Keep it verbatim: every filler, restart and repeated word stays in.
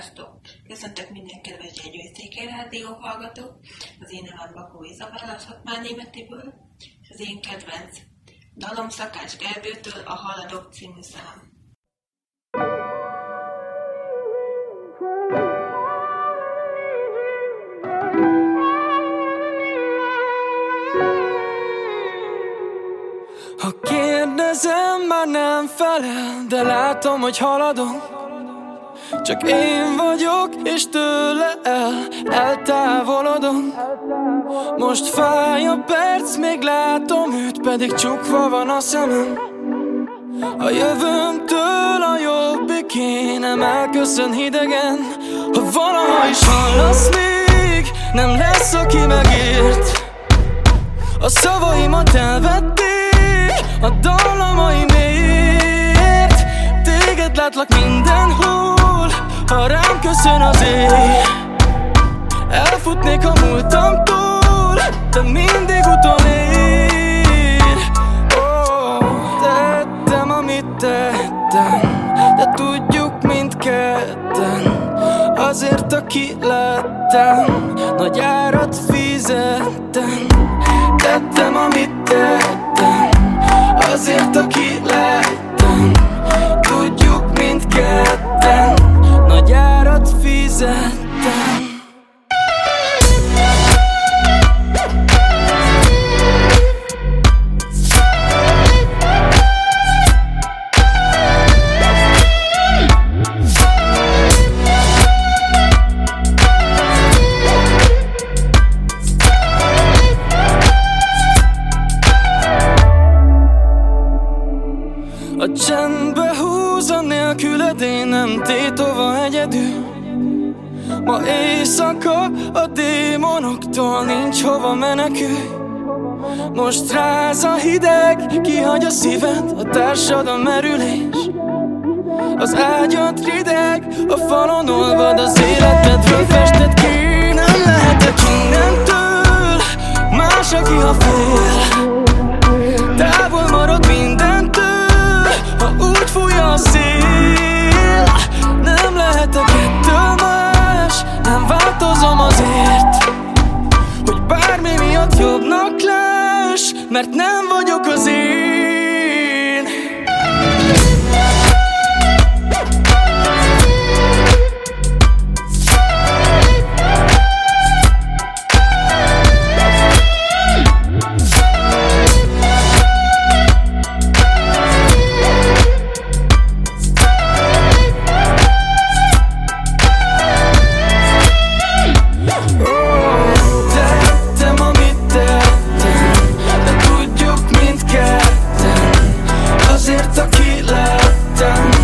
Sziasztok! Köszöntök minden kedves Jegyőszékely Rádió hallgató. Az én nevem Bakó Izabella Szatmár Németiből, és az én kedvenc dalom Szakács Gergőtől a Haladok című szám. Ha kérdezem, már nem felel, de látom, hogy haladok. Csak én vagyok, és tőle el, eltávolodom. Most fáj a perc, még látom őt, pedig csukva van a szemem. A jövőmtől a jobbik énem elköszön hidegen. Ha valaha is hallasz még, nem lesz, aki megért. A szavaimat elvették, a dallamaimért. Téged látlak mindenhol, ha rám köszön az ég. Elfutnék a múltamtól, de mindig utolér. Oh, tettem, amit tettem, de tudjuk mindketten. Azért, aki lettem, nagy árat fizettem. Tettem, amit tettem, azért, aki lettem. Tudjuk mindketten, nagy árat fizettem. A csendbe húz a nélküled, én nem tétova egyedül. Ma éjszaka a démonoktól nincs hova menekülj. Most ráz a hideg, kihagy a szíved, a társad a merülés. Az ágyad rideg, a falon olvad, az életedről fested ki. Nem lehetek innentől, más, aki ha fél. Távol marad mindentől, ha úgy fúj a szél. Nem lehetek ettől más, nem változom azért, hogy bármi miatt jobbnak láss, mert nem vagyok az én. Azért, aki lettem,